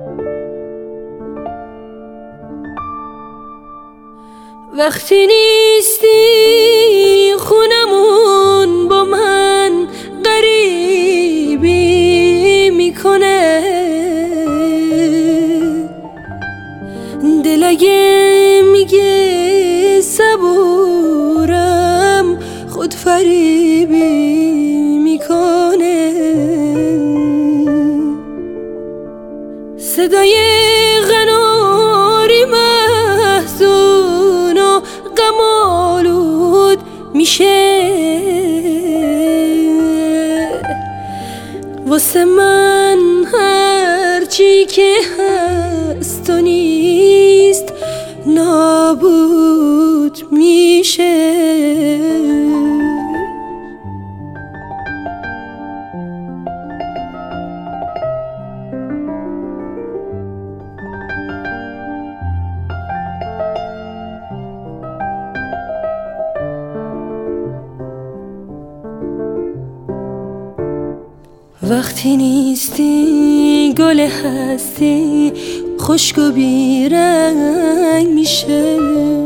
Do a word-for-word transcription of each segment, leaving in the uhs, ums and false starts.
وقتی نیستی خونمون با من غریبی میکنه، دل اگه میگه صبورم خود فریبی میکنه. صدای غناری محزون و غم آلود میشه، واسه من هرچی که هست و نیست نابود میشه. وقتی نیستی گل هستی خشک و بیرنگ میشه،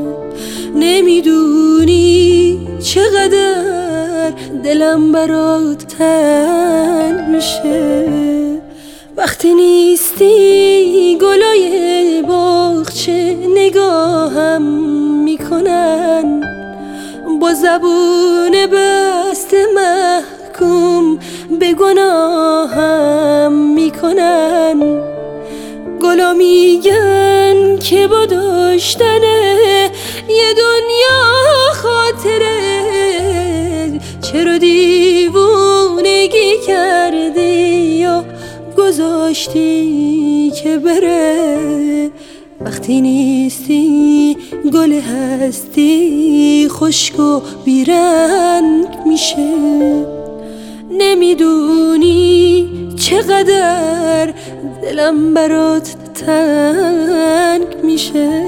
نمیدونی چقدر دلم برات تنگ میشه. وقتی نیستی گلای باغچه نگاهم میکنن، با زبون بسته محکوم به گناهم میکنن. گلا میگن که با داشتن یه دنیا خاطره، چرا دیوونگی کردی یا گذاشتی که بره. وقتی نیستی گل هستی خشک و بیرنگ میشه، نمیدونی چقدر دلم برات تنگ میشه.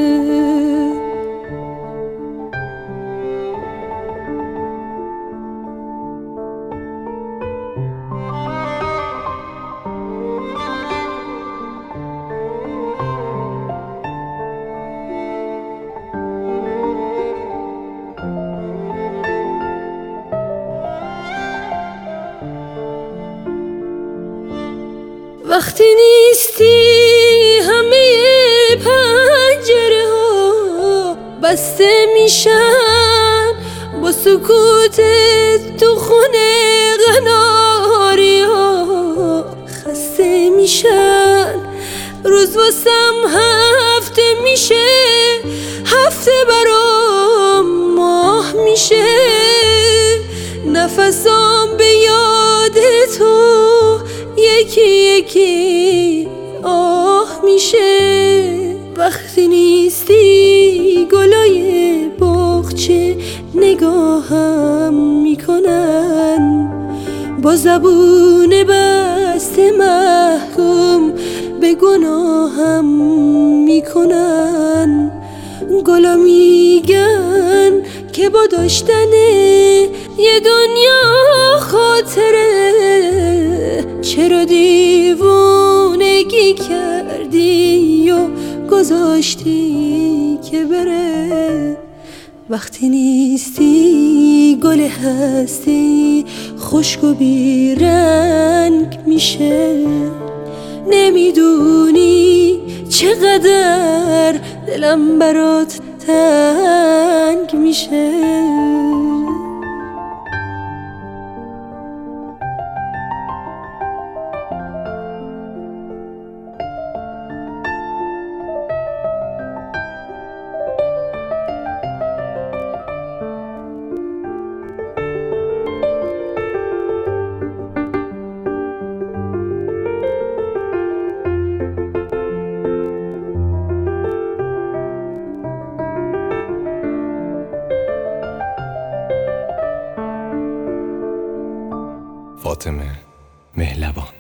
وقتی نیستی همه پنجره ها بسته میشن، با سکوت تو خونه قناری ها خسته میشن. روز واسم هفته میشه، هفته برام ماه میشه، نفسام به یاد تو یکی یکی آه میشه. وقتی نیستی گلای باغچه نگاهم میکنن، با زبون بسته محکوم به گناهم میکنن. گلا میگن که با داشتن یه دنیا خاطره، چرا دیوونگی کردی و گذاشتی که بره. وقتی نیستی گل هستی خشک و بیرنگ میشه، نمیدونی چقدر دلم برات تنگ میشه. فاطمه مهلبان.